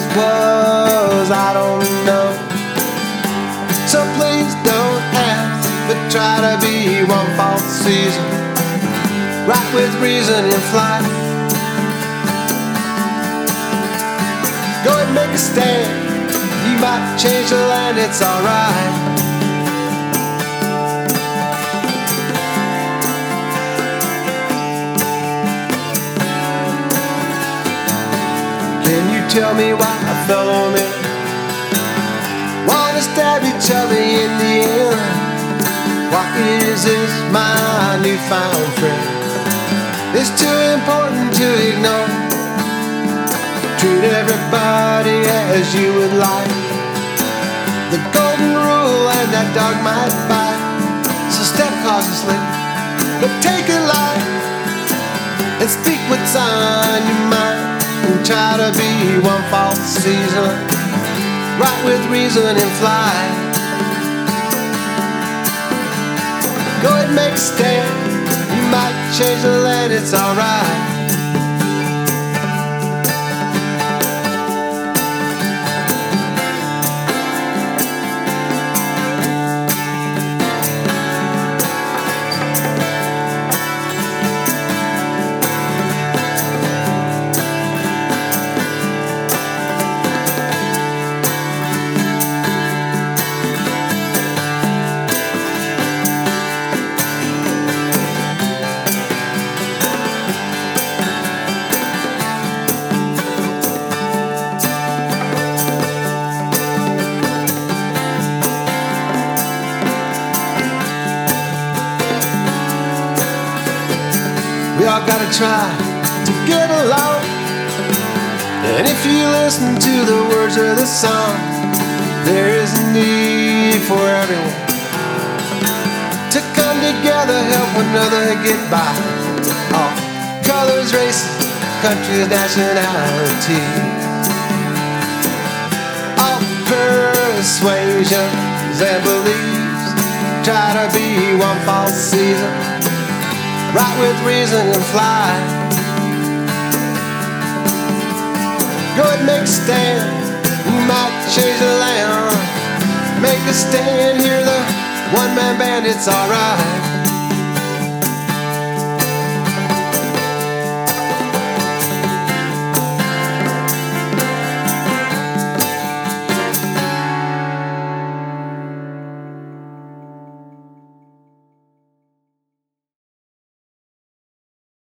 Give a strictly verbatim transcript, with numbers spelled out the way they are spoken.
was, I don't know. So please don't ask, but try to be one false season. Rock with reason and fly. Go and make a stand. You might change the land, it's alright. Can you tell me why a fellow men wanna stab each other in the end? Why is this my newfound friend? It's too important to ignore. Treat everybody as you would like. The golden rule and that dog might bite. So step cautiously, but take it light. And speak what's on your mind. And try to be one false season. Right with reason and fly. Go ahead and make a stand. You might change the land, it's alright. We all gotta try to get along. And if you listen to the words of the song, there is a need for everyone to come together, help one another get by. All colors, races, countries, nationalities, all persuasions and beliefs. Try to be one false season. Right with reason and fly. Go ahead and make a stand. You might change the land. Make a stand, hear the one-man band, it's alright.